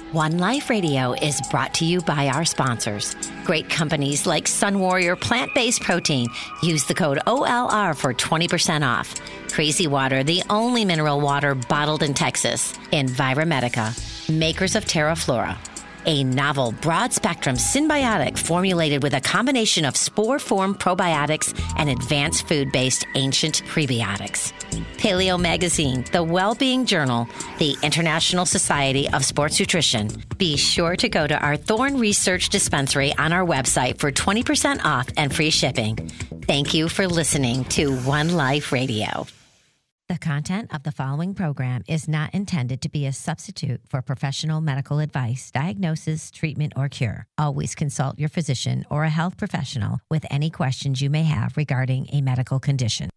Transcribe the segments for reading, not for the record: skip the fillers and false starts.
One Life Radio is brought to you by our sponsors. Great companies like Sun Warrior Plant-Based Protein. Use the code OLR for 20% off. Crazy Water, the only mineral water bottled in Texas. Enviromedica, makers of TerraFlora. A novel broad-spectrum symbiotic formulated with a combination of spore-form probiotics and advanced food-based ancient prebiotics. Paleo Magazine, the Wellbeing Journal, the International Society of Sports Nutrition. Be sure to go to our Thorne Research Dispensary on our website for 20% off and free shipping. Thank you for listening to One Life Radio. The content of the following program is not intended to be a substitute for professional medical advice, diagnosis, treatment, or cure. Always consult your physician or a health professional with any questions you may have regarding a medical condition.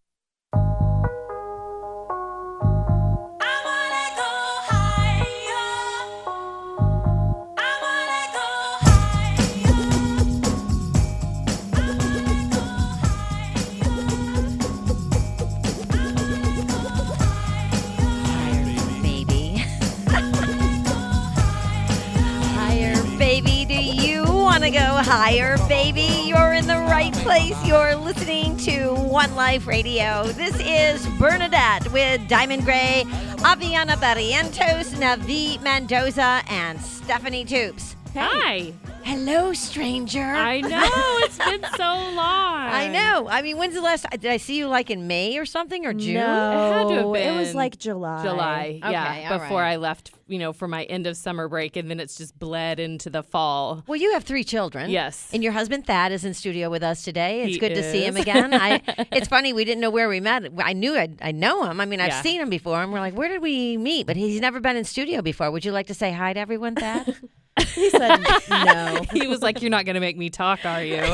Want to go higher, baby? You're in the right place. You're listening to One Life Radio. This is Bernadette with Diamond Gray, Aviana Barrientos, Navi Mendoza, and Stephanie Toops. Hey. Hi. Hello, stranger. I know. It's been so long. I know. I mean, when's the last... Did I see you like in May or something, or June? No. It had to have been. It was like July. Okay, before right. I left, for my end of summer break, and then it's just bled into the fall. Well, you have 3 children. Yes. And your husband, Thad, is in studio with us today. It's He good to see him again. It's funny, we didn't know where we met. I knew I know him. I mean, I've seen him before, and we're like, where did we meet? But he's never been in studio before. Would you like to say hi to everyone, Thad? He said no. He was like, you're not going to make me talk, are you?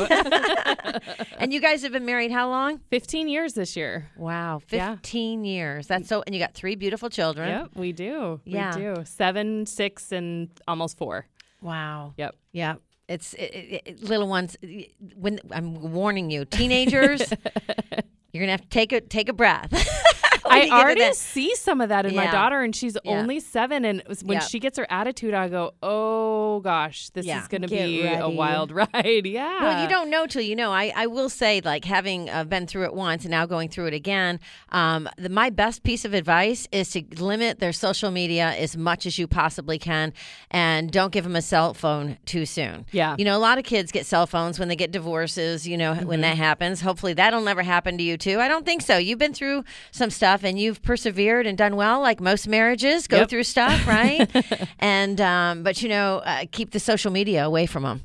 And you guys have been married how long? 15 years this year. Wow, 15 years. That's so, and you got 3 beautiful children. Yep, we do. Yeah. We do. 7, 6, and almost 4. Wow. Yep. Yeah. It's little ones. When I'm warning you, teenagers, you're gonna have to take a breath. I already see some of that in my Yeah. daughter, and she's only 7. And when Yeah. she gets her attitude, I go, "Oh gosh, this Yeah. is going to Get be a ready. wild ride." Yeah. Well, you don't know till you know. I will say, like, having been through it once and now going through it again, my best piece of advice is to limit their social media as much as you possibly can, and don't give them a cell phone too soon. Yeah. A lot of kids get cell phones when they get divorces, when that happens. Hopefully that'll never happen to you, too. I don't think so. You've been through some stuff, and you've persevered and done well, like most marriages go through stuff, right? And but keep the social media away from them.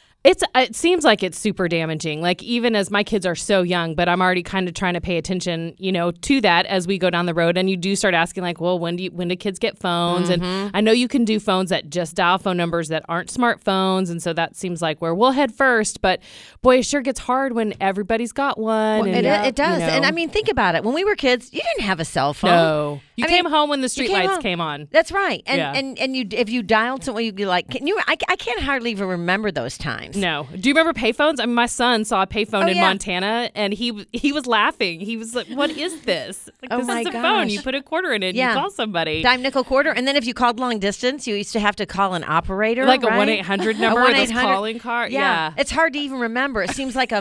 It seems like it's super damaging. Like, even as my kids are so young, but I'm already kind of trying to pay attention, to that as we go down the road. And you do start asking, like, well, when do kids get phones? Mm-hmm. And I know you can do phones that just dial phone numbers that aren't smartphones. And so that seems like where we'll head first. But boy, it sure gets hard when everybody's got one. Well, and, it does. And I mean, think about it. When we were kids, you didn't have a cell phone. No. You I came mean, home when the you street came lights home. came on. That's right. And Yeah. and you, if you dialed someone, you'd be like, I can't hardly even remember those times. No. Do you remember payphones? I mean, my son saw a payphone in yeah. Montana, and he was laughing. He was like, "What is this? Like, Oh this my is a gosh. phone. You put a quarter in it, and Yeah. you call somebody." Dime, nickel, quarter. And then if you called long distance, you used to have to call an operator. Like a right? 1-800 number, A or those 1-800 calling card. Yeah. It's hard to even remember. It seems like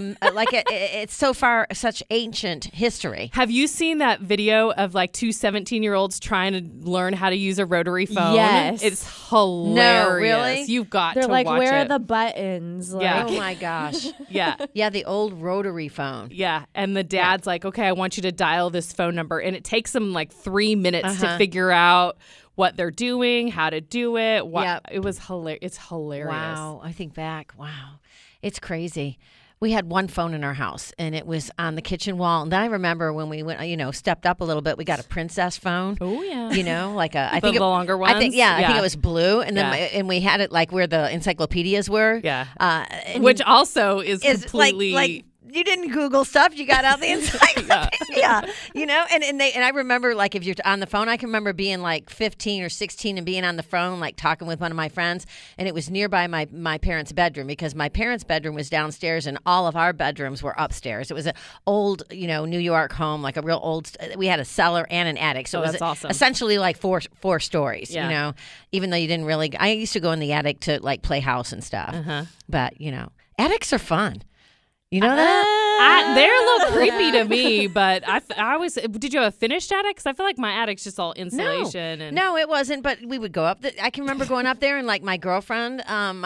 it's so far such ancient history. Have you seen that video of like 2 17-year-olds trying to learn how to use a rotary phone? Yes. It's hilarious. really? You've got They're to like, watch where are it. the buttons? Like, Yeah. Oh my gosh. Yeah. Yeah, the old rotary phone. Yeah. And the dad's like, okay, I want you to dial this phone number. And it takes them like 3 minutes to Uh-huh. figure out what they're doing, how to do it. Yep. It was hilarious. It's hilarious. Wow. I think back. Wow. It's crazy. We had one phone in our house, and it was on the kitchen wall. And then I remember when we went, stepped up a little bit, we got a princess phone. Oh, yeah. Like a, I The think longer I think, ones? I think Yeah. it was blue, and then Yeah. and we had it like where the encyclopedias were. Yeah. And Which also is is completely. like didn't Google stuff. You got out the encyclopedia. You know, and I remember, like, if you're on the phone, I can remember being like 15 or 16 and being on the phone, like talking with one of my friends, and it was nearby my parents' bedroom, because my parents' bedroom was downstairs and all of our bedrooms were upstairs. It was an old, you know, New York home, like a real old. We had a cellar and an attic, so it was that's awesome. essentially like four stories. You know, even though you didn't really. I used to go in the attic to like play house and stuff, but you know, attics are fun. You know that? They're a little creepy to me, but I always. Did you have a finished attic? Because I feel like my attic's just all insulation. No, it wasn't. But we would go up. I can remember going up there, and like my girlfriend,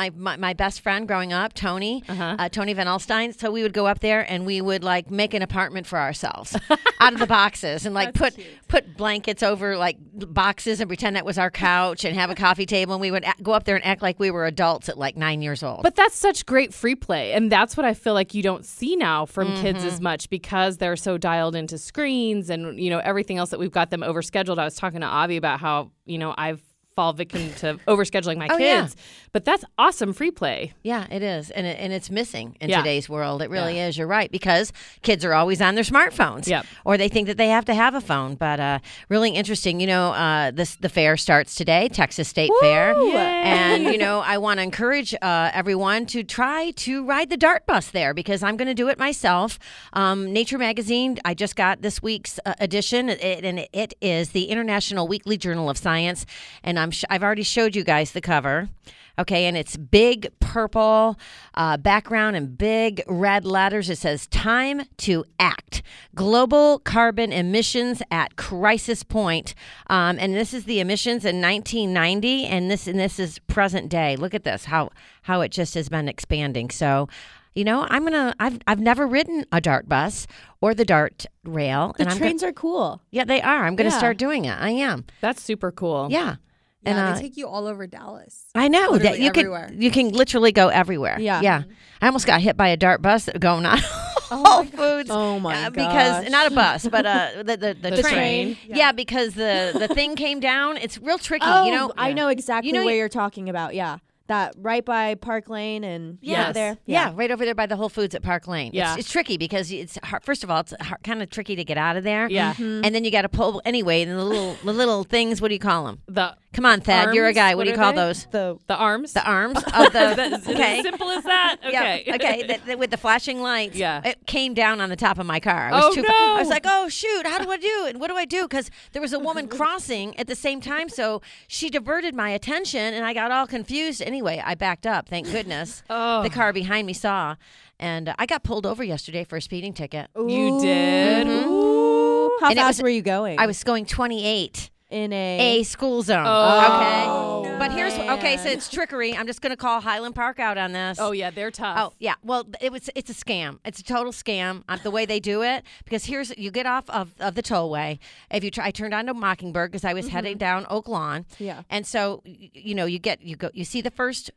my best friend growing up, Tony Van Alstyne. So we would go up there, and we would like make an apartment for ourselves out of the boxes, and like put blankets over like boxes and pretend that was our couch, and have a coffee table. And we would go up there and act like we were adults at like 9 years old. But that's such great free play, and that's what I feel like you don't see now from kids as much, because they're so dialed into screens and, you know, everything else that we've got them overscheduled. I was talking to Avi about how, you know, I've fall victim to overscheduling my kids, but that's awesome free play. Yeah, it is, and it's missing in today's world. It really is. You're right, because kids are always on their smartphones, or they think that they have to have a phone. But really interesting. You know, the fair starts today, Texas State Fair, and you know, I want to encourage everyone to try to ride the DART bus there, because I'm going to do it myself. Nature Magazine, I just got this week's edition, and it is the International Weekly Journal of Science, and I've already showed you guys the cover. Okay, and it's big purple background and big red letters. It says, "Time to Act. Global Carbon Emissions at Crisis Point." And this is the emissions in 1990, and this is present day. Look at this, how it just has been expanding. So, you know, I've never ridden a DART bus or the DART rail. The trains are cool. Yeah, they are. I'm going to start doing it. I am. That's super cool. Yeah. Yeah, they take you all over Dallas. I know that you can literally go everywhere. Yeah. I almost got hit by a DART bus going on Whole Foods. Oh my god! Because not a bus, but the train. Yeah, because the thing came down. It's real tricky. Oh, you know, I know exactly what you're talking about. Yeah. That right by Park Lane and over there. Yeah, right over there by the Whole Foods at Park Lane. Yeah. It's tricky because it's hard. First of all, it's kind of tricky to get out of there. Yeah. Mm-hmm. And then you got to pull anyway. And the little things. What do you call them? Come on, Thad. Arms? You're a guy. What do you call they? those? The arms. The arms of the. Okay. As simple as that. Okay. Yeah. Okay. With the flashing lights. Yeah. It came down on the top of my car. No! I was like, oh shoot, how do I do it? What do I do? Because there was a woman crossing at the same time, so she diverted my attention, and I got all confused. Anyway, I backed up. Thank goodness. The car behind me saw. And I got pulled over yesterday for a speeding ticket. Ooh. You did? Mm-hmm. Ooh. How fast were you going? I was going 28. In a school zone. Oh. Okay. But here's so it's trickery. I'm just going to call Highland Park out on this. Oh yeah, they're tough. Oh yeah. Well, it's a scam. It's a total scam. The way they do it, because you get off of the tollway. I turned onto Mockingbird because I was heading down Oak Lawn. Yeah. And so you see the first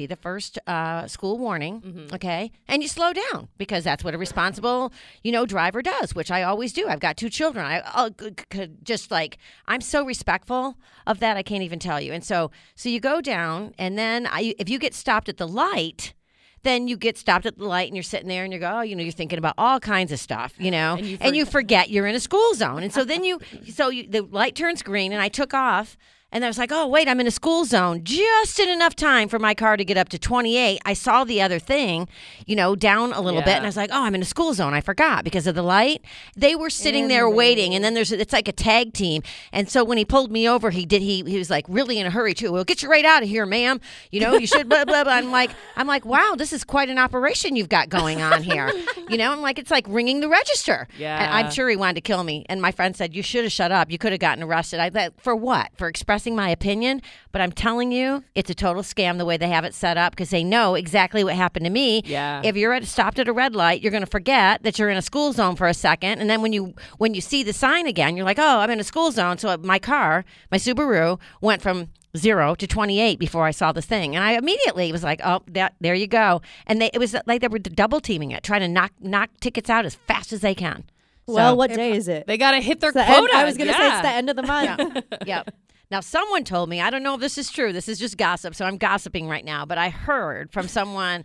school warning, okay? And you slow down, because that's what a responsible, driver does, which I always do. I've got 2 children. I could just I'm so respectful of that, I can't even tell you. And so you go down, and then if you get stopped at the light, then you get stopped at the light and you're sitting there and you go, you're thinking about all kinds of stuff, and you forget you're in a school zone. And so then the light turns green, and I took off. And I was like, oh, wait, I'm in a school zone. Just in enough time for my car to get up to 28. I saw the other thing, down a little bit. And I was like, oh, I'm in a school zone. I forgot because of the light. They were sitting there waiting. And then it's like a tag team. And so when he pulled me over, he was like really in a hurry too. Well, get you right out of here, ma'am. You should blah, blah, blah. I'm like, wow, this is quite an operation you've got going on here. I'm like, it's like ringing the register. Yeah. And I'm sure he wanted to kill me. And my friend said, you should have shut up. You could have gotten arrested. For what? For expressing my opinion. But I'm telling you, it's a total scam the way they have it set up, because they know exactly what happened to me. Yeah. If you're stopped at a red light, you're going to forget that you're in a school zone for a second, and then when you see the sign again, you're like, oh, I'm in a school zone. So my car, my Subaru, went from 0 to 28 before I saw the thing, and I immediately was like, oh, there you go. And it was like they were double teaming it, trying to knock tickets out as fast as they can. Well, what day is it? They got to hit their quota. I was going to say it's the end of the month. Yeah. Now, someone told me, I don't know if this is true, this is just gossip, so I'm gossiping right now, but I heard from someone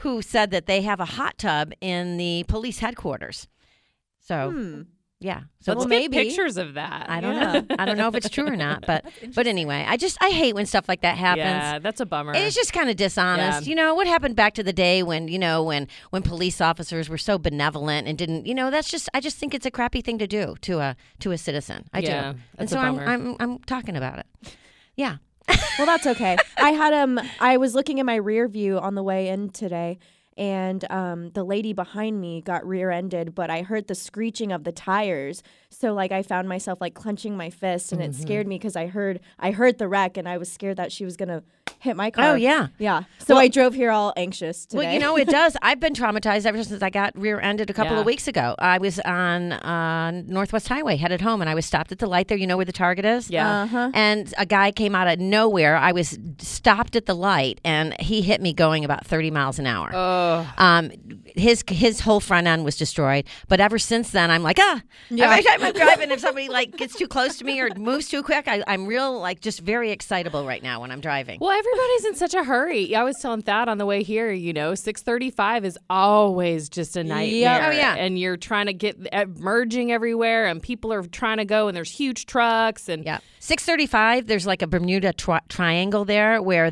who said that they have a hot tub in the police headquarters. So, yeah. So Let's maybe get pictures of that. I don't know. I don't know if it's true or not, but anyway, I hate when stuff like that happens. Yeah, that's a bummer. It's just kind of dishonest. Yeah. You know, what happened back to the day when, when police officers were so benevolent and didn't, I just think it's a crappy thing to do to a citizen. I do. And that's so a bummer. I'm talking about it. Yeah. Well, that's okay. I was looking in my rear view on the way in today, and the lady behind me got rear-ended, but I heard the screeching of the tires. So I found myself clenching my fist, and it scared me because I heard the wreck, and I was scared that she was gonna hit my car. Oh, yeah. Yeah. So I drove here all anxious today. Well, it does. I've been traumatized ever since I got rear-ended a couple of weeks ago. I was on Northwest Highway headed home, and I was stopped at the light there. You know where the Target is? Yeah. Uh-huh. And a guy came out of nowhere. I was stopped at the light, and he hit me going about 30 miles an hour. Oh. His whole front end was destroyed. But ever since then, I'm like, every time I'm driving, if somebody gets too close to me or moves too quick, I'm real just very excitable right now when I'm driving. Well, everybody's in such a hurry. I was telling Thad on the way here, 6:35 is always just a nightmare. Yep. Oh, yeah. And you're trying to get merging everywhere, and people are trying to go, and there's huge trucks. And 6:35, there's a Bermuda triangle there where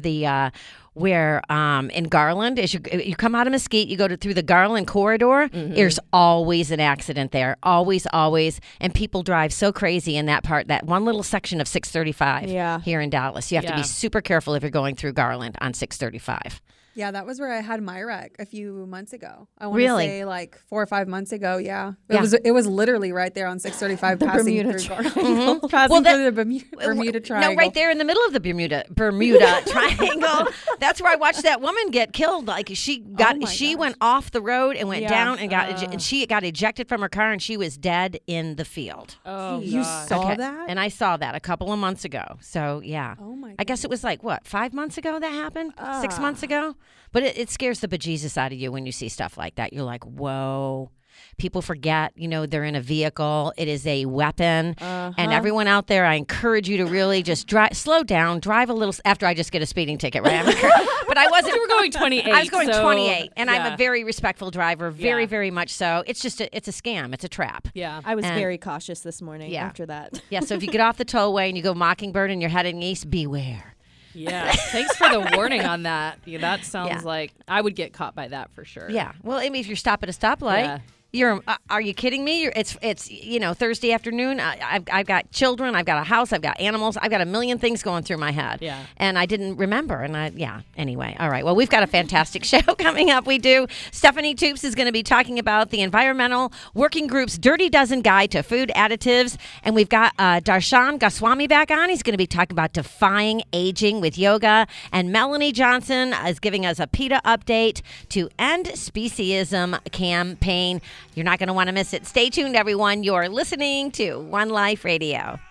in Garland, as you come out of Mesquite, you go through the Garland corridor, there's always an accident there. Always, always. And people drive so crazy in that one little section of 635 here in Dallas. You have to be super careful if you're going through Garland on 635. Yeah, that was where I had my wreck a few months ago. I want Really? to say 4 or 5 months ago. Yeah. It was literally right there on 635 passing Bermuda through passing through the Bermuda Triangle. No, right there in the middle of the Bermuda Triangle. That's where I watched that woman get killed. She went off the road and went down and and she got ejected from her car, and she was dead in the field. Oh, you God. saw that? And I saw that a couple of months ago. So, yeah. Oh, my God. I guess it was 5 months ago that happened? 6 months ago? But it scares the bejesus out of you when you see stuff like that. You're like, whoa. People forget, they're in a vehicle. It is a weapon. And everyone out there, I encourage you to really just slow down, drive a little, after I just get a speeding ticket, right? But I wasn't. You were going 28. I was going 28. And I'm yeah. a very respectful driver, very, very much so. It's just, it's a scam. It's a trap. Yeah. I was very cautious this morning after that. Yeah, so if you get off the tollway and you go Mockingbird and you're heading east, beware. Yeah. Thanks for the warning on that. Yeah, that sounds like I would get caught by that for sure. Yeah. Well, I mean, if you're stopped at a stoplight, are you kidding me? It's Thursday afternoon. I've got children. I've got a house. I've got animals. I've got a million things going through my head. Yeah. And I didn't remember. And anyway. All right. Well, we've got a fantastic show coming up. We do. Stephanie Toops is going to be talking about the Environmental Working Group's Dirty Dozen Guide to Food Additives. And we've got Darshan Goswami back on. He's going to be talking about defying aging with yoga. And Melanie Johnson is giving us a PETA update to end speciesism campaign. You're not going to want to miss it. Stay tuned, everyone. You're listening to One Life Radio.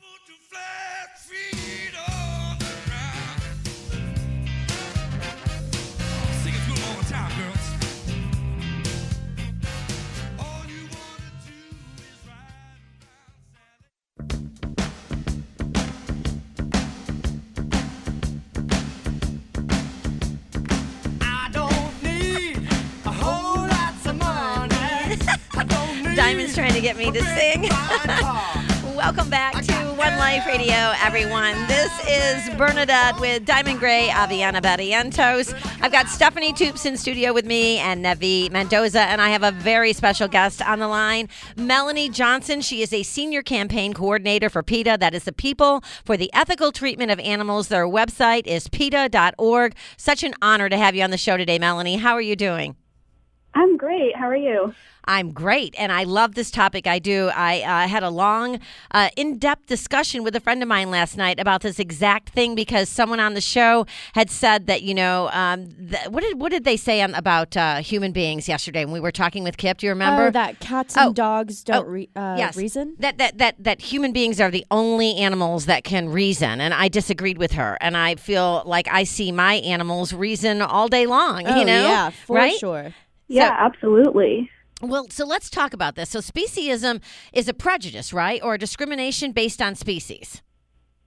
Diamond's trying to get me to sing. Welcome back to One Life Radio, everyone. This is Bernadette with Diamond Gray, Aviana Barrientos. I've got Stephanie Toops in studio with me and Nevi Mendoza, and I have a very special guest on the line, Melanie Johnson. She is a senior campaign coordinator for PETA. That is the People for the Ethical Treatment of Animals. Their website is PETA.org. Such an honor to have you on the show today, Melanie. How are you doing? I'm great. How are you? I'm great, and I love this topic. I do. I had a long, in-depth discussion with a friend of mine last night about this exact thing because someone on the show had said that, what did they say about human beings yesterday when we were talking with Kip? Do you remember? Oh, that cats and dogs don't yes. reason? That human beings are the only animals that can reason, and I disagreed with her, and I feel like I see my animals reason all day long, yeah, for right? sure. Yeah, absolutely. Well, so let's talk about this. So speciesism is a prejudice, right? Or a discrimination based on species.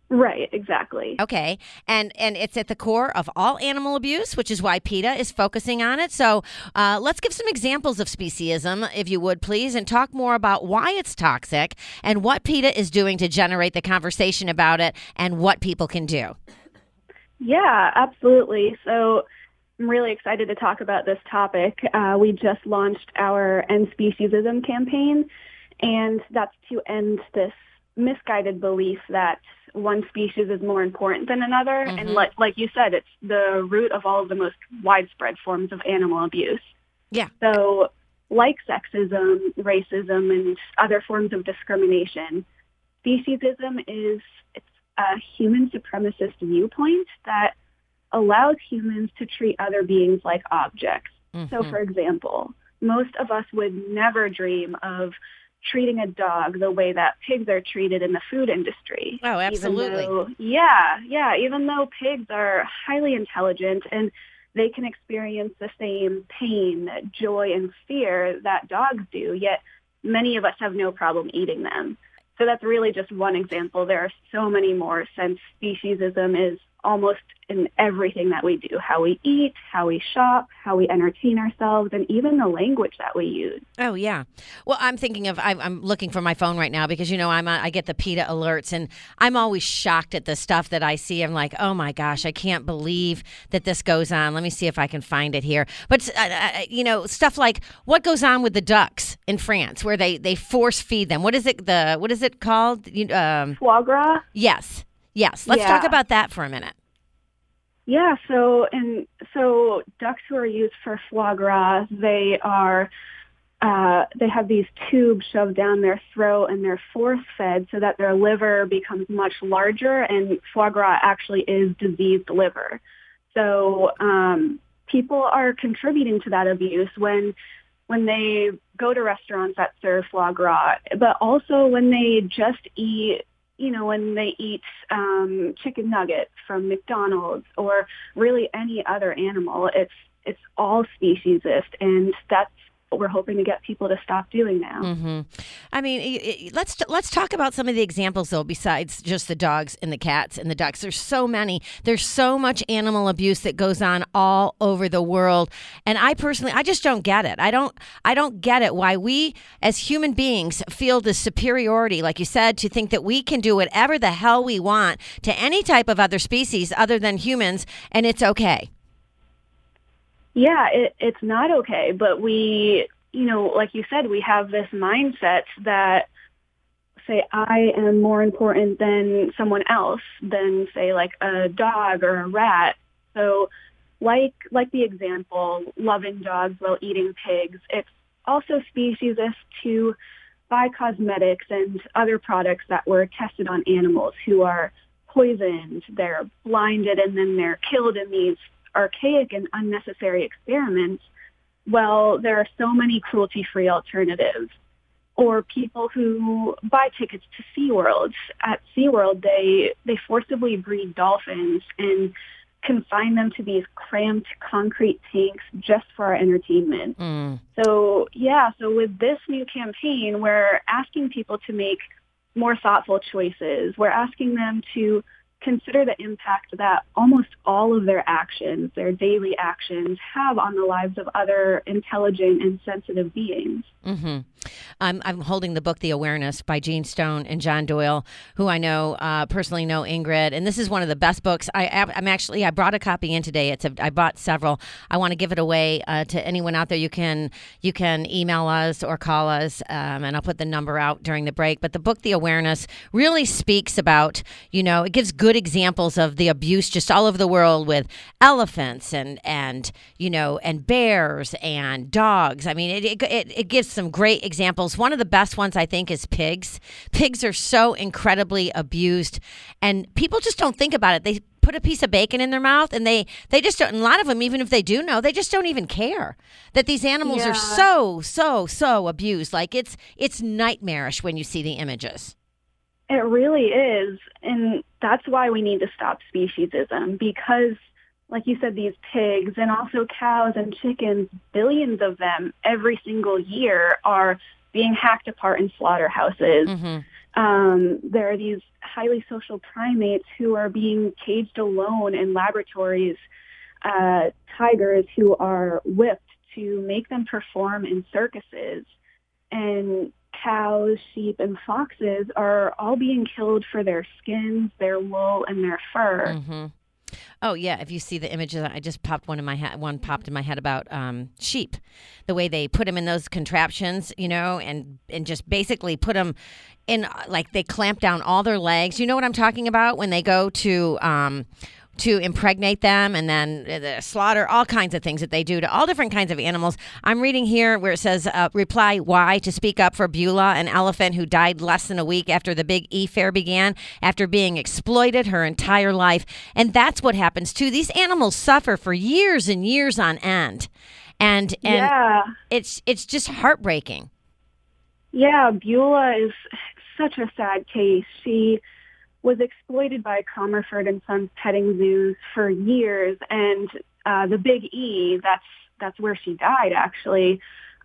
Right, exactly. Okay, and it's at the core of all animal abuse, which is why PETA is focusing on it. So let's give some examples of speciesism, if you would, please, and talk more about why it's toxic and what PETA is doing to generate the conversation about it and what people can do. Yeah, absolutely. So I'm really excited to talk about this topic. We just launched our End Speciesism campaign, and that's to end this misguided belief that one species is more important than another. Mm-hmm. And like you said, it's the root of all of the most widespread forms of animal abuse. Yeah. So like sexism, racism, and other forms of discrimination, speciesism it's a human supremacist viewpoint that allows humans to treat other beings like objects. Mm-hmm. So, for example, most of us would never dream of treating a dog the way that pigs are treated in the food industry. Oh, absolutely. Even though pigs are highly intelligent and they can experience the same pain, joy, and fear that dogs do, yet many of us have no problem eating them. So that's really just one example. There are so many more, since speciesism is almost in everything that we do, how we eat, how we shop, how we entertain ourselves, and even the language that we use. Oh, yeah. Well, I'm thinking of, I'm looking for my phone right now because, I get the PETA alerts, and I'm always shocked at the stuff that I see. I'm like, oh my gosh, I can't believe that this goes on. Let me see if I can find it here. But, stuff like what goes on with the ducks in France where they force feed them. What is it called? Foie gras? Yes. Let's talk about that for a minute. Yeah, so ducks who are used for foie gras, they have these tubes shoved down their throat and they're force-fed so that their liver becomes much larger, and foie gras actually is diseased liver. So people are contributing to that abuse when they go to restaurants that serve foie gras, but also when they just eat when they eat chicken nuggets from McDonald's or really any other animal. It's all speciesist, and that's what we're hoping to get people to stop doing now. Mm-hmm. I mean, let's talk about some of the examples, though, besides just the dogs and the cats and the ducks. There's so many. There's so much animal abuse that goes on all over the world. And I just don't get it. I don't get it why we as human beings feel this superiority, like you said, to think that we can do whatever the hell we want to any type of other species other than humans, and it's okay. Yeah, it's not okay, but we, like you said, we have this mindset that, say, I am more important than someone else, than, say, like a dog or a rat. So like the example, loving dogs while eating pigs, it's also speciesist to buy cosmetics and other products that were tested on animals who are poisoned, they're blinded, and then they're killed in these archaic and unnecessary experiments. Well, there are so many cruelty-free alternatives. Or people who buy tickets to SeaWorld. At SeaWorld, they forcibly breed dolphins and confine them to these cramped concrete tanks just for our entertainment. So with this new campaign, we're asking people to make more thoughtful choices. We're asking them to consider the impact that almost all of their actions, their daily actions, have on the lives of other intelligent and sensitive beings. Mm-hmm. I'm holding the book The Awareness by Gene Stone and John Doyle, who I know personally know Ingrid, and this is one of the best books. I brought a copy in today. I bought several. I want to give it away to anyone out there. You can email us or call us, and I'll put the number out during the break. But the book The Awareness really speaks about, it gives good examples of the abuse just all over the world with elephants and bears and dogs. I mean, it gives some great examples. One of the best ones, I think, is pigs. Pigs are so incredibly abused, and people just don't think about it. They put a piece of bacon in their mouth, and they just don't. And a lot of them, even if they do know, they just don't even care that these animals are so abused. Like it's nightmarish when you see the images. It really is, and that's why we need to stop speciesism, because, like you said, these pigs and also cows and chickens, billions of them every single year are being hacked apart in slaughterhouses. Mm-hmm. There are these highly social primates who are being caged alone in laboratories, tigers who are whipped to make them perform in circuses, and cows, sheep, and foxes are all being killed for their skins, their wool, and their fur. Mm-hmm. Oh yeah, if you see the images, I just popped one in my head. One popped in my head about sheep, the way they put them in those contraptions, and just basically put them in, like they clamp down all their legs. You know what I'm talking about when they go to impregnate them, and then the slaughter, all kinds of things that they do to all different kinds of animals. I'm reading here where it says, reply why to speak up for Beulah, an elephant who died less than a week after the Big E Fair began, after being exploited her entire life. And that's what happens too. These animals suffer for years and years on end. And yeah. it's just heartbreaking. Yeah, Beulah is such a sad case. She was exploited by Comerford and Sons petting zoos for years, and the Big E, that's where she died, actually.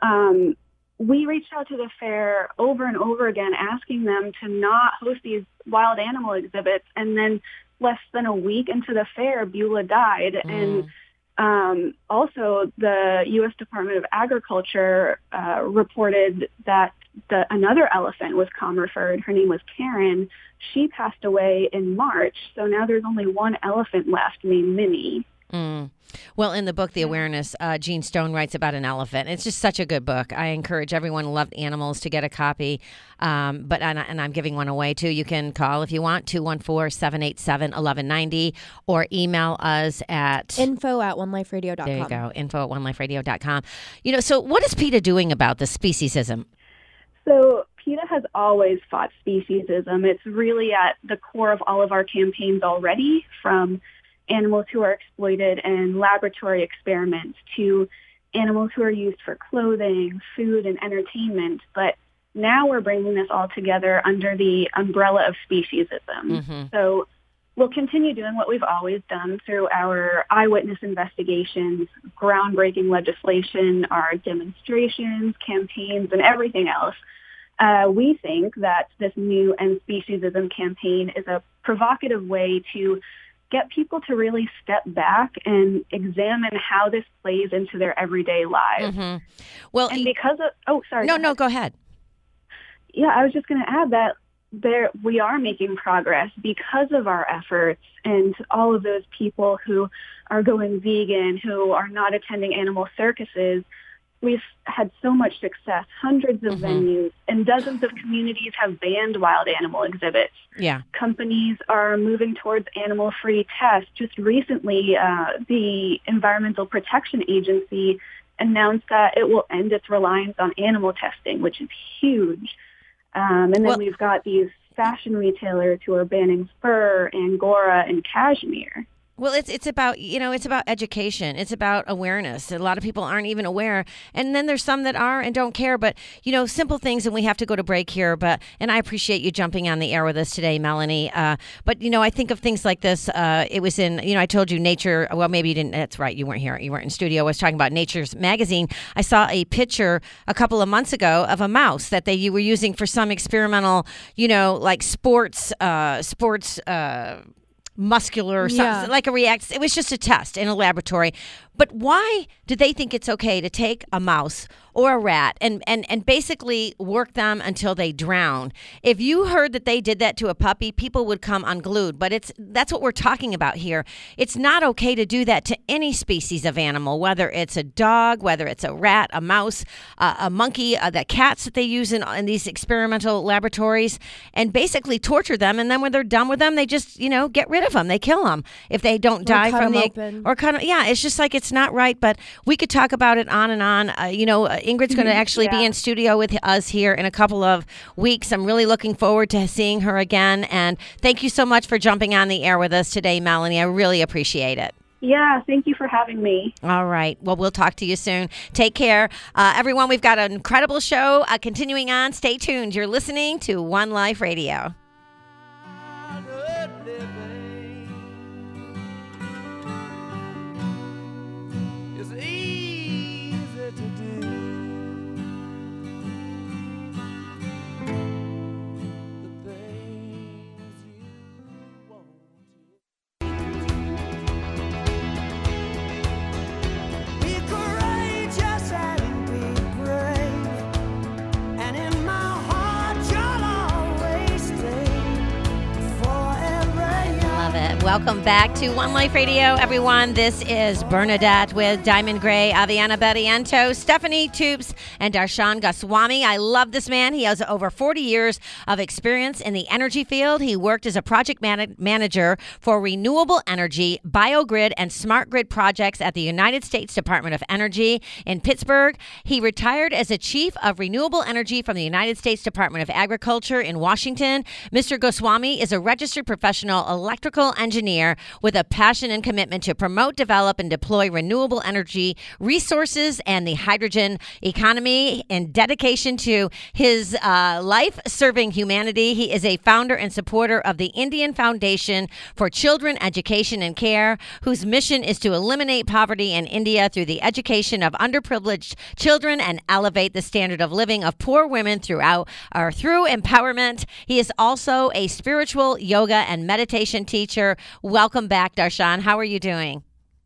We reached out to the fair over and over again, asking them to not host these wild animal exhibits, and then less than a week into the fair, Beulah died. And also, the U.S. Department of Agriculture reported that another elephant was Comerford. Her name was Karen. She passed away in March, so now there's only one elephant left named Minnie. Well, in the book, The Awareness, Gene Stone writes about an elephant. It's just such a good book. I encourage everyone who loves animals to get a copy. And I'm giving one away, too. You can call if you want, 214-787-1190, or email us at info@oneliferadio.com. There you go, info@oneliferadio.com. So what is PETA doing about the speciesism? So PETA has always fought speciesism. It's really at the core of all of our campaigns already, from animals who are exploited in laboratory experiments to animals who are used for clothing, food, and entertainment. But now we're bringing this all together under the umbrella of speciesism. Mm-hmm. So we'll continue doing what we've always done through our eyewitness investigations, groundbreaking legislation, our demonstrations, campaigns, and everything else. We think that this new End Speciesism campaign is a provocative way to get people to really step back and examine how this plays into their everyday lives. Mm-hmm. Well, and because of, No, go ahead. Yeah, I was just going to add that we are making progress because of our efforts, and all of those people who are going vegan, who are not attending animal circuses. We've had so much success. Hundreds of venues and dozens of communities have banned wild animal exhibits. Yeah. Companies are moving towards animal-free tests. Just recently, the Environmental Protection Agency announced that it will end its reliance on animal testing, which is huge. And then we've got these fashion retailers who are banning fur, Angora, and cashmere. Well, it's about, it's about education. It's about awareness. A lot of people aren't even aware. And then there's some that are and don't care. But, simple things, and we have to go to break here. And I appreciate you jumping on the air with us today, Melanie. But, I think of things like this. It was in, I told you Nature. Well, maybe you didn't. That's right. You weren't here. You weren't in studio. I was talking about Nature's magazine. I saw a picture a couple of months ago of a mouse that you were using for some experimental, like sports muscular, something like a react. It was just a test in a laboratory. But why do they think it's okay to take a mouse or a rat and basically work them until they drown? If you heard that they did that to a puppy, people would come unglued. But that's what we're talking about here. It's not okay to do that to any species of animal, whether it's a dog, whether it's a rat, a mouse, a monkey, the cats that they use in these experimental laboratories, and basically torture them. And then when they're done with them, they just, get rid of them. They kill them if they don't die from it's just like it's not right. But we could talk about it on and on. Ingrid's going to actually be in studio with us here in a couple of weeks. I'm really looking forward to seeing her again. And thank you so much for jumping on the air with us today, Melanie. I really appreciate it. Yeah, thank you for having me. All right. Well, we'll talk to you soon. Take care. Everyone, we've got an incredible show continuing on. Stay tuned. You're listening to One Life Radio. Welcome back to One Life Radio, everyone. This is Bernadette with Diamond Gray, Aviana Barrientos, Stephanie Toops, and Darshan Goswami. I love this man. He has over 40 years of experience in the energy field. He worked as a project manager for renewable energy, biogrid, and smart grid projects at the United States Department of Energy in Pittsburgh. He retired as a chief of renewable energy from the United States Department of Agriculture in Washington. Mr. Goswami is a registered professional electrical engineer with a passion and commitment to promote, develop, and deploy renewable energy resources and the hydrogen economy. In dedication to his life serving humanity, he is a founder and supporter of the Indian Foundation for Children Education and Care, whose mission is to eliminate poverty in India through the education of underprivileged children and elevate the standard of living of poor women through empowerment. He is also a spiritual yoga and meditation teacher. Welcome back, Darshan. How are you doing?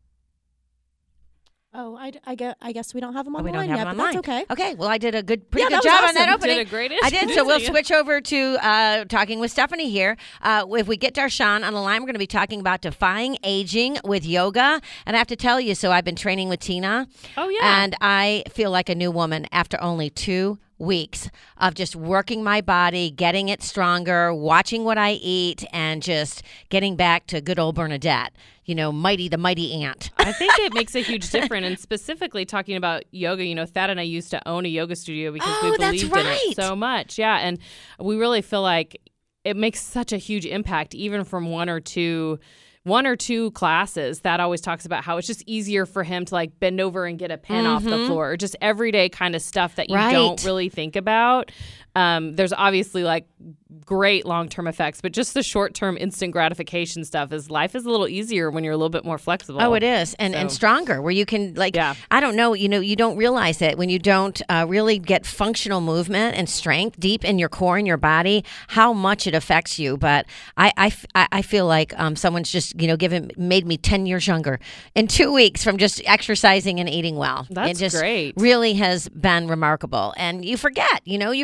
Oh, I guess we don't have him on we the don't line have yet, him but online. that's okay. Okay, well, I did a pretty good that was job on awesome. that opening. Did a great I did, so we'll introduction. switch over to talking with Stephanie here. If we get Darshan on the line, we're going to be talking about defying aging with yoga. And I have to tell you, so I've been training with Tina. Oh, yeah. And I feel like a new woman after only 2 weeks of just working my body, getting it stronger, watching what I eat, and just getting back to good old Bernadette. You know, the mighty ant. I think it makes a huge difference. And specifically talking about yoga, you know, Thad and I used to own a yoga studio because we that's believed in right. it so much. Yeah. And we really feel like it makes such a huge impact, even from one or two classes. That always talks about how it's just easier for him to like bend over and get a pen off the floor, or just everyday kind of stuff that you don't really think about. There's obviously like great long-term effects, but just the short-term instant gratification stuff life is a little easier when you're a little bit more flexible. Oh, it is. And stronger, where you can I don't know, you don't realize it when you don't really get functional movement and strength deep in your core and your body, how much it affects you. But I feel like someone's just, made me 10 years younger in 2 weeks from just exercising and eating well. That's it just great. really has been remarkable. And you forget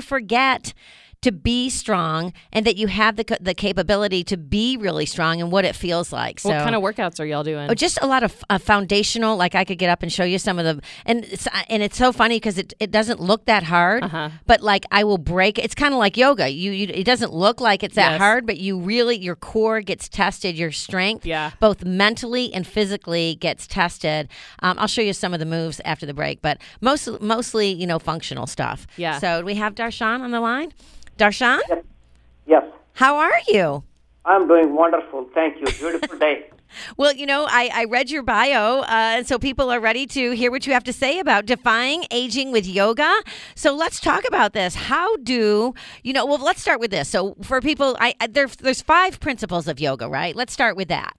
to be strong, and that you have the capability to be really strong and what it feels like. So, what kind of workouts are y'all doing? Just a lot of foundational, like I could get up and show you some of them. And it's so funny because it doesn't look that hard, but like I will break. It's kind of like yoga. It doesn't look like it's that hard, but your core gets tested, your strength, both mentally and physically gets tested. I'll show you some of the moves after the break, but mostly functional stuff. Yeah. So do we have Darshan on the line? Darshan? Yes. How are you? I'm doing wonderful. Thank you. Beautiful day. Well, I read your bio, and so people are ready to hear what you have to say about defying aging with yoga. So let's talk about this. How do, let's start with this. So for people, there's 5 principles of yoga, right? Let's start with that.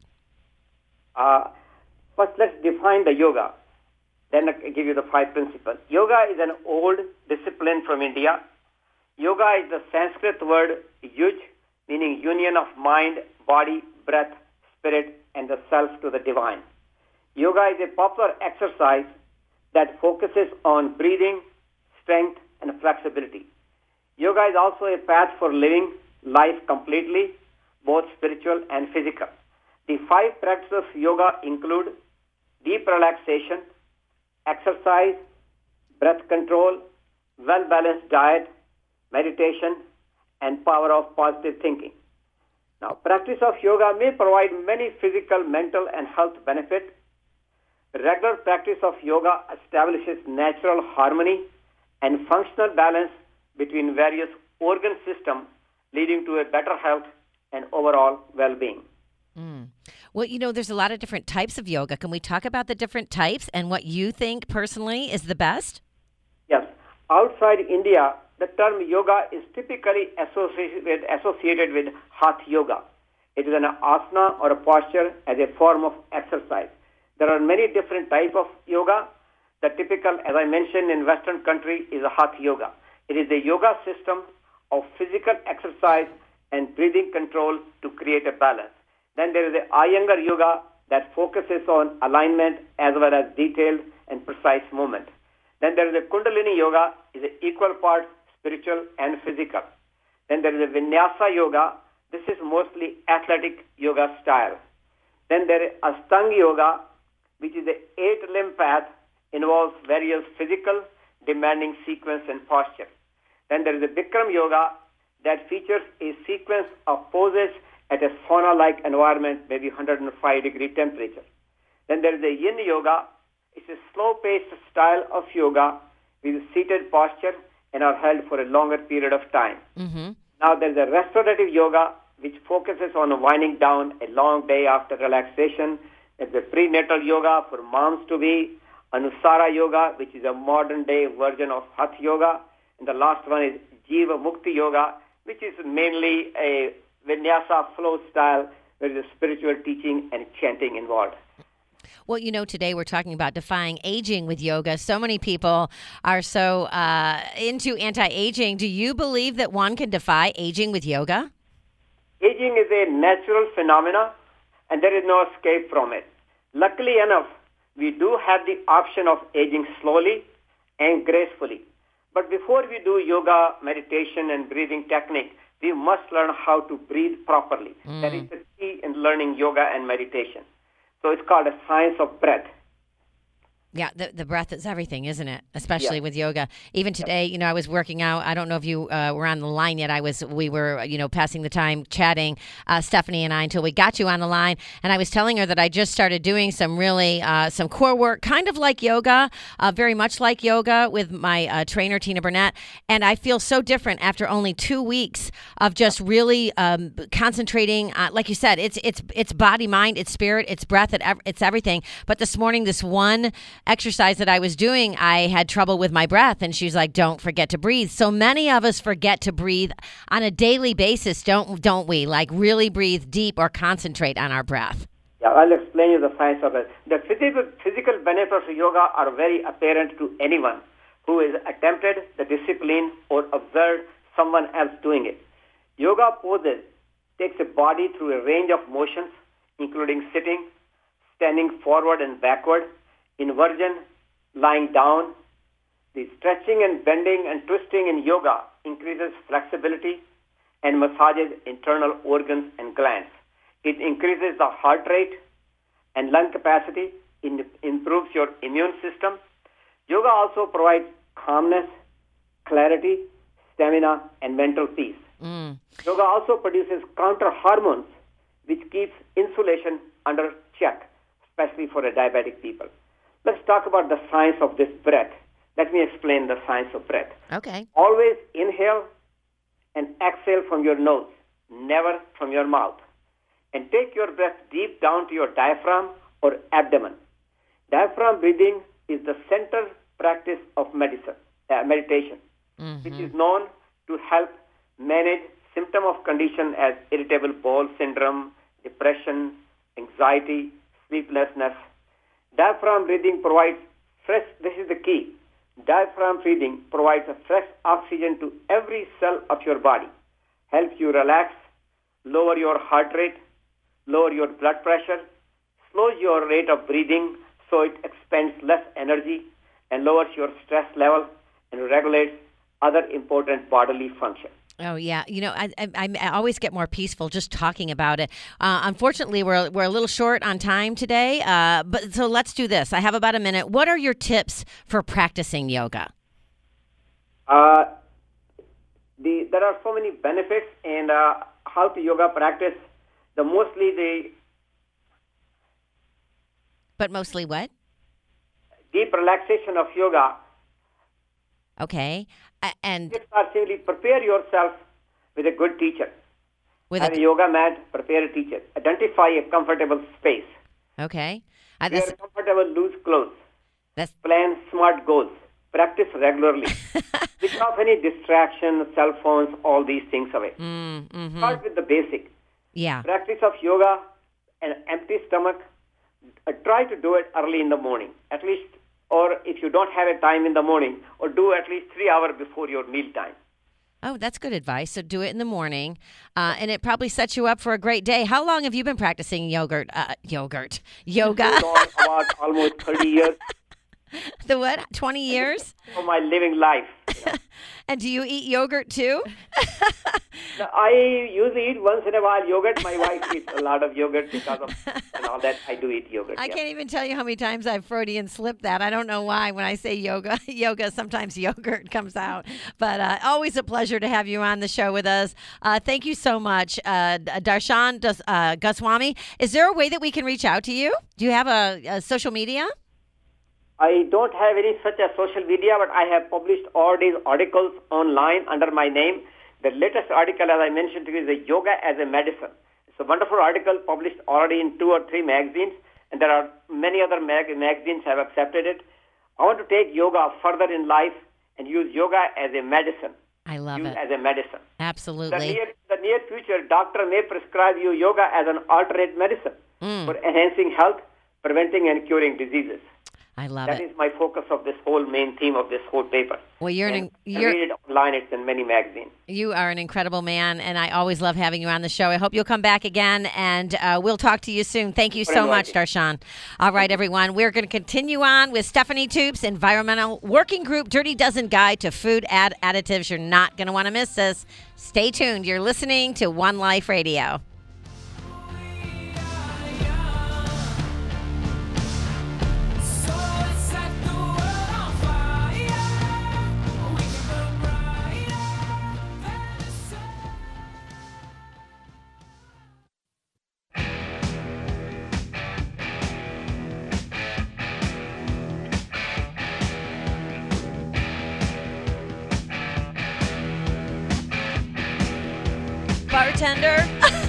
First, let's define the yoga. Then I'll give you the 5 principles. Yoga is an old discipline from India. Yoga is the Sanskrit word yuj, meaning union of mind, body, breath, spirit, and the self to the divine. Yoga is a popular exercise that focuses on breathing, strength, and flexibility. Yoga is also a path for living life completely, both spiritual and physical. The 5 practices of yoga include deep relaxation, exercise, breath control, well-balanced diet, meditation, and power of positive thinking. Now, practice of yoga may provide many physical, mental, and health benefits. Regular practice of yoga establishes natural harmony and functional balance between various organ systems, leading to a better health and overall well-being. Well, there's a lot of different types of yoga. Can we talk about the different types and what you think personally is the best? Yes. Outside India, the term yoga is typically associated with hatha yoga. It is an asana or a posture as a form of exercise. There are many different types of yoga. The typical, as I mentioned, in Western country is a hatha yoga. It is a yoga system of physical exercise and breathing control to create a balance. Then there is a Iyengar yoga that focuses on alignment as well as detailed and precise movement. Then there is a Kundalini yoga, is an equal parts spiritual and physical. Then there is a Vinyasa yoga. This is mostly athletic yoga style. Then there is Astanga Yoga, which is the 8-limb path, involves various physical, demanding sequence and posture. Then there is the Bikram Yoga that features a sequence of poses at a sauna-like environment, maybe 105-degree temperature. Then there is the Yin Yoga. It's a slow-paced style of yoga with seated posture and are held for a longer period of time. Mm-hmm. Now there is a restorative yoga, which focuses on winding down a long day after relaxation. There's the prenatal yoga for moms-to-be, Anusara Yoga, which is a modern-day version of Hatha Yoga. And the last one is Jiva Mukti Yoga, which is mainly a Vinyasa flow style where there's spiritual teaching and chanting involved. Well, today we're talking about defying aging with yoga. So many people are so into anti-aging. Do you believe that one can defy aging with yoga? Aging is a natural phenomenon, and there is no escape from it. Luckily enough, we do have the option of aging slowly and gracefully. But before we do yoga, meditation, and breathing technique, we must learn how to breathe properly. That is the key in learning yoga and meditation. So it's called a science of breath. Yeah, the breath is everything, isn't it? Especially with yoga. Even today, I was working out. I don't know if you were on the line yet. We were, passing the time chatting, Stephanie and I, until we got you on the line. And I was telling her that I just started doing some really, some core work, kind of like yoga, very much like yoga with my trainer, Tina Burnett. And I feel so different after only 2 weeks of just really concentrating. Like you said, it's body, mind, it's spirit, it's breath, it's everything. But this morning, this one exercise that I was doing, I had trouble with my breath, and she's like, don't forget to breathe. So many of us forget to breathe on a daily basis, don't we? Like really breathe deep or concentrate on our breath. Yeah, I'll explain you the science of it. The physical benefits of yoga are very apparent to anyone who has attempted the discipline or observed someone else doing it. Yoga poses takes a body through a range of motions, including sitting, standing forward and backward, inversion, lying down. The stretching and bending and twisting in yoga increases flexibility and massages internal organs and glands. It increases the heart rate and lung capacity. It improves your immune system. Yoga also provides calmness, clarity, stamina, and mental peace. Yoga also produces counter hormones, which keeps insulation under check, especially for diabetic people. Let's talk about the science of this breath. Let me explain the science of breath. Okay. Always inhale and exhale from your nose, never from your mouth. And take your breath deep down to your diaphragm or abdomen. Diaphragm breathing is the center practice of meditation, which is known to help manage symptom of condition as irritable bowel syndrome, depression, anxiety, sleeplessness. Diaphragm breathing provides this is the key. Diaphragm breathing provides a fresh oxygen to every cell of your body, helps you relax, lower your heart rate, lower your blood pressure, slows your rate of breathing so it expends less energy and lowers your stress level and regulates other important bodily functions. Oh, yeah. I always get more peaceful just talking about it. Unfortunately, we're a little short on time today, but so let's do this. I have about a minute. What are your tips for practicing yoga? There are so many benefits, and how to yoga practice. But mostly what? Deep relaxation of yoga. Okay. And tips are simply prepare yourself with a good teacher. Have a yoga mat, prepare a teacher. Identify a comfortable space. Okay. Wear comfortable loose clothes. Plan smart goals. Practice regularly. Switch off any distractions, cell phones, all these things away. Start with the basic. Yeah. Practice of yoga, an empty stomach. Try to do it early in the morning, at least. Or if you don't have a time in the morning, or do at least 3 hours before your meal time. Oh, that's good advice. So do it in the morning, and it probably sets you up for a great day. How long have you been practicing yoga? About almost 30 years. The what? 20 years? For my living life. And do you eat yogurt too? I usually eat once in a while yogurt. My wife eats a lot of yogurt because of and all that. I do eat yogurt. I can't even tell you how many times I've Freudian slipped that. I don't know why. When I say yoga, sometimes yogurt comes out. But always a pleasure to have you on the show with us. Thank you so much, Darshan Goswami. Is there a way that we can reach out to you? Do you have a social media? I don't have any such a social media, but I have published all these articles online under my name. The latest article, as I mentioned to you, is the Yoga as a Medicine. It's a wonderful article published already in 2 or 3 magazines, and there are many other magazines have accepted it. I want to take yoga further in life and use yoga as a medicine. I love it. As a medicine. Absolutely. The near future, doctor may prescribe you yoga as an alternate medicine for enhancing health, preventing and curing diseases. I love it. That is my focus of this whole main theme of this whole paper. Well, read it online. It's in many magazines. You are an incredible man, and I always love having you on the show. I hope you'll come back again, and we'll talk to you soon. Thank you so much, Darshan. All right, everyone. We're going to continue on with Stephanie Toops, Environmental Working Group Dirty Dozen Guide to Food Additives. You're not going to want to miss this. Stay tuned. You're listening to One Life Radio. Bartender.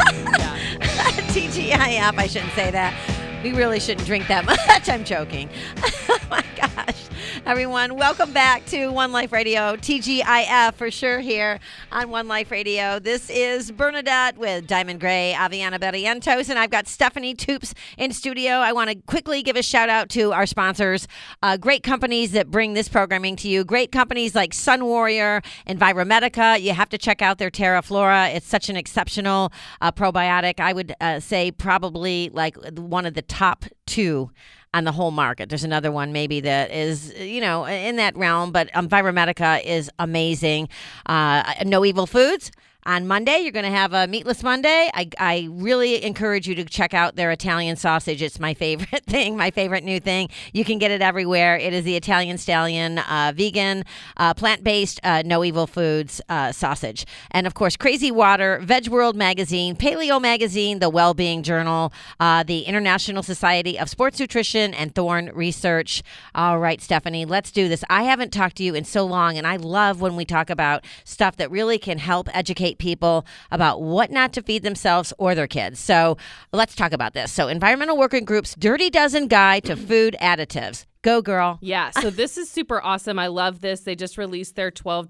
TGIF, I shouldn't say that. We really shouldn't drink that much. I'm joking. Oh my gosh. Everyone, welcome back to One Life Radio. TGIF for sure here on One Life Radio. This is Bernadette with Diamond Gray, Aviana Barrientos, and I've got Stephanie Toops in studio. I want to quickly give a shout out to our sponsors, great companies that bring this programming to you. Great companies like Sun Warrior, Enviromedica. You have to check out their Terra Flora. It's such an exceptional probiotic. I would say probably like one of the top 2 on the whole market. There's another one maybe that is, in that realm, but Enviromedica is amazing. No Evil Foods. On Monday, you're going to have a Meatless Monday. I really encourage you to check out their Italian sausage. It's my favorite thing, my favorite new thing. You can get it everywhere. It is the Italian Stallion vegan, plant-based, No Evil Foods sausage. And, of course, Crazy Water, Veg World Magazine, Paleo Magazine, The Wellbeing Journal, the International Society of Sports Nutrition, and Thorne Research. All right, Stephanie, let's do this. I haven't talked to you in so long, and I love when we talk about stuff that really can help educate people about what not to feed themselves or their kids. So let's talk about this. So Environmental Working Group's Dirty Dozen Guide to Food Additives. Go, girl. Yeah, so this is super awesome. I love this. They just released their 12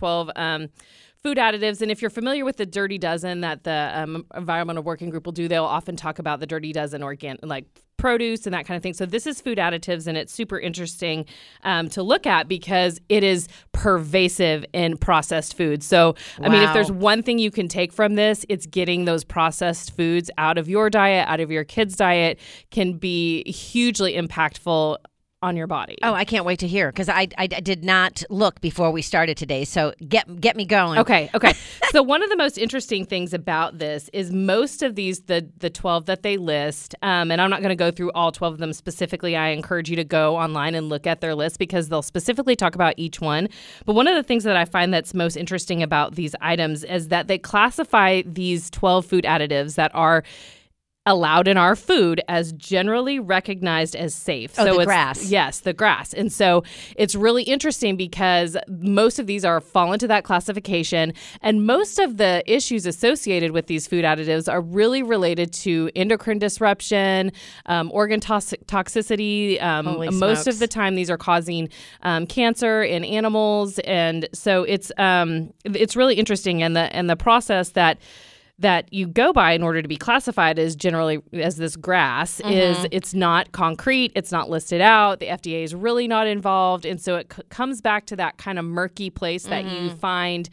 food additives. And if you're familiar with the Dirty Dozen that the Environmental Working Group will do, they'll often talk about the Dirty Dozen produce and that kind of thing. So this is food additives, and it's super interesting to look at because it is pervasive in processed foods. So, wow. I mean, if there's one thing you can take from this, it's getting those processed foods out of your diet, out of your kids' diet, can be hugely impactful on your body. Oh, I can't wait to hear because I did not look before we started today. So get me going. Okay. So one of the most interesting things about this is most of these, the 12 that they list, and I'm not going to go through all 12 of them specifically. I encourage you to go online and look at their list because they'll specifically talk about each one. But one of the things that I find that's most interesting about these items is that they classify these 12 food additives that are allowed in our food as generally recognized as safe. So the grass. Yes, the grass. And so it's really interesting because most of these fall into that classification, and most of the issues associated with these food additives are really related to endocrine disruption, organ toxicity. Most of the time these are causing cancer in animals, and so it's really interesting, and the process that that you go by in order to be classified as generally as this grass is it's not concrete, it's not listed out, the FDA is really not involved, and so it comes back to that kind of murky place that you find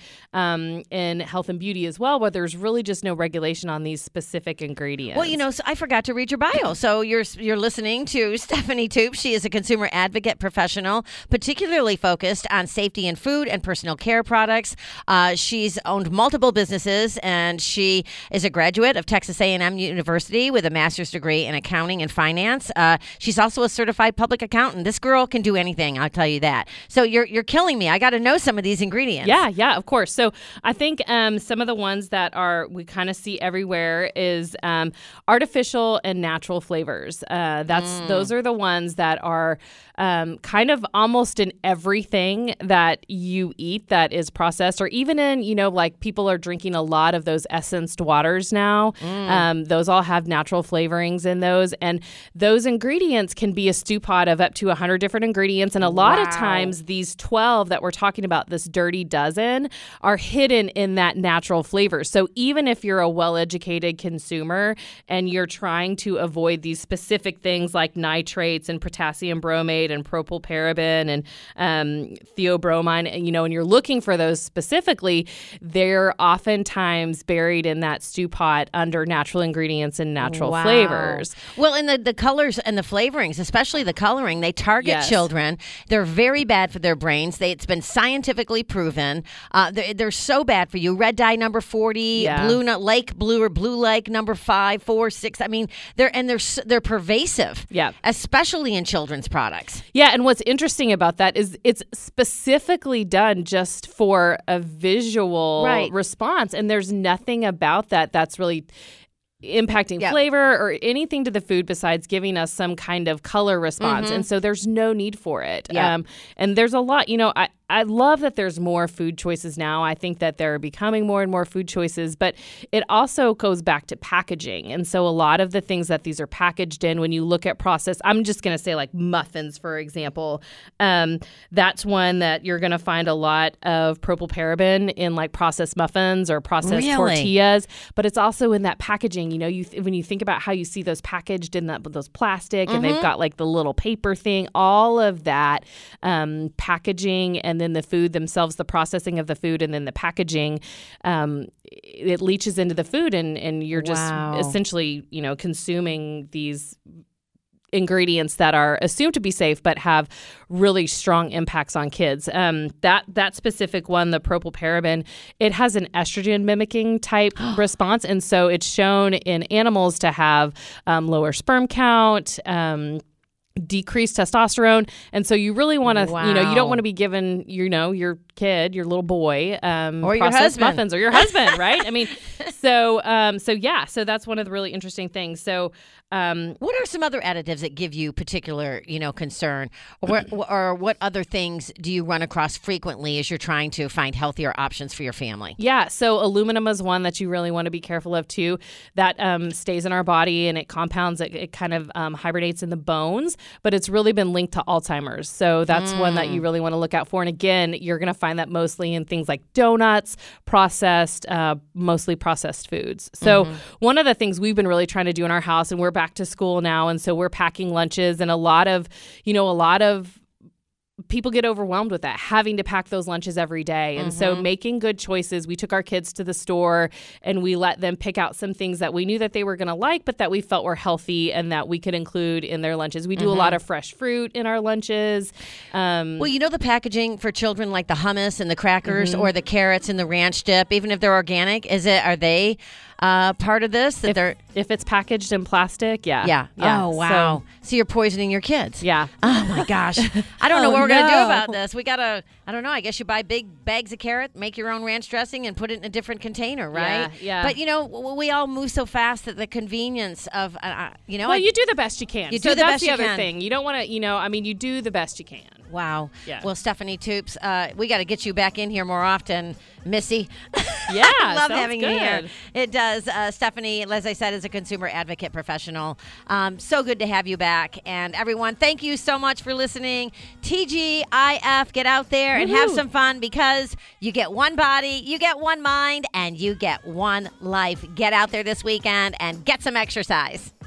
in health and beauty as well, where there's really just no regulation on these specific ingredients. Well, so I forgot to read your bio. So you're listening to Stephanie Toop. She is a consumer advocate professional, particularly focused on safety in food and personal care products. She's owned multiple businesses, and she is a graduate of Texas A&M University with a master's degree in accounting and finance. She's also a certified public accountant. This girl can do anything, I'll tell you that. So you're killing me. I got to know some of these ingredients. Yeah, of course. So I think some of the ones that we kind of see everywhere is artificial and natural flavors. Those are the ones that are kind of almost in everything that you eat that is processed, or even in, like people are drinking a lot of those essenced waters now. Those all have natural flavorings in those. And those ingredients can be a stew pot of up to 100 different ingredients. And a lot of times these 12 that we're talking about, this dirty dozen, are hidden in that natural flavor. So even if you're a well-educated consumer and you're trying to avoid these specific things like nitrates and potassium bromate and propylparaben and theobromine, and you're looking for those specifically, they're oftentimes buried in that stew pot under natural ingredients and natural flavors. Well, and the colors and the flavorings, especially the coloring, they target children. They're very bad for their brains. It's been scientifically proven. They're so bad for you. Red dye number 40, blue lake blue or blue lake number 5, 4, 6. I mean, they're pervasive. Yeah, especially in children's products. Yeah, and what's interesting about that is it's specifically done just for a visual response, and there's nothing about that that's really impacting flavor or anything to the food besides giving us some kind of color response. And so there's no need for it. And there's a lot, I love that there's more food choices now. I think that there are becoming more and more food choices, but it also goes back to packaging. And so a lot of the things that these are packaged in, when you look at processed, I'm just going to say like muffins, for example, that's one that you're going to find a lot of propylparaben in like processed muffins or processed tortillas, but it's also in that packaging. When you think about how you see those packaged in those plastic and they've got like the little paper thing, all of that packaging and then the food themselves, the processing of the food and then the packaging, it leaches into the food and you're just essentially, consuming these ingredients that are assumed to be safe but have really strong impacts on kids. That specific one, the propylparaben, it has an estrogen mimicking type response, and so it's shown in animals to have lower sperm count, decreased testosterone, and so you really want to, you don't want to be giving, your kid, your little boy, or your husband, muffins, or your husband, right? I mean, so that's one of the really interesting things. So, what are some other additives that give you particular, concern, or what other things do you run across frequently as you're trying to find healthier options for your family? Yeah, so aluminum is one that you really want to be careful of too. That stays in our body and it compounds. It kind of hibernates in the bones, but it's really been linked to Alzheimer's. So that's one that you really want to look out for. And again, you're going to find that mostly in things like donuts, mostly processed foods. So one of the things we've been really trying to do in our house, and we're back to school now, and so we're packing lunches, and a lot of people get overwhelmed with that, having to pack those lunches every day. And so making good choices, we took our kids to the store and we let them pick out some things that we knew that they were going to like, but that we felt were healthy and that we could include in their lunches. We do a lot of fresh fruit in our lunches. Well, the packaging for children, like the hummus and the crackers or the carrots and the ranch dip, even if they're organic, are they part of this? If it's packaged in plastic, yeah. Oh, wow. So you're poisoning your kids. Yeah. Oh, my gosh. I don't know what we're going to do about this. We got to, I don't know, I guess you buy big bags of carrot, make your own ranch dressing, and put it in a different container, right? Yeah. But, we all move so fast that the convenience of, Well, you do the best you can. That's the other thing. You don't want to, you do the best you can. Wow. Yeah. Well, Stephanie Toops, we got to get you back in here more often, Missy. Yeah, Love sounds having you here. good. It does. Stephanie, as I said, is a consumer advocate professional. So good to have you back. And everyone, thank you so much for listening. TGIF, get out there and have some fun because you get one body, you get one mind, and you get one life. Get out there this weekend and get some exercise.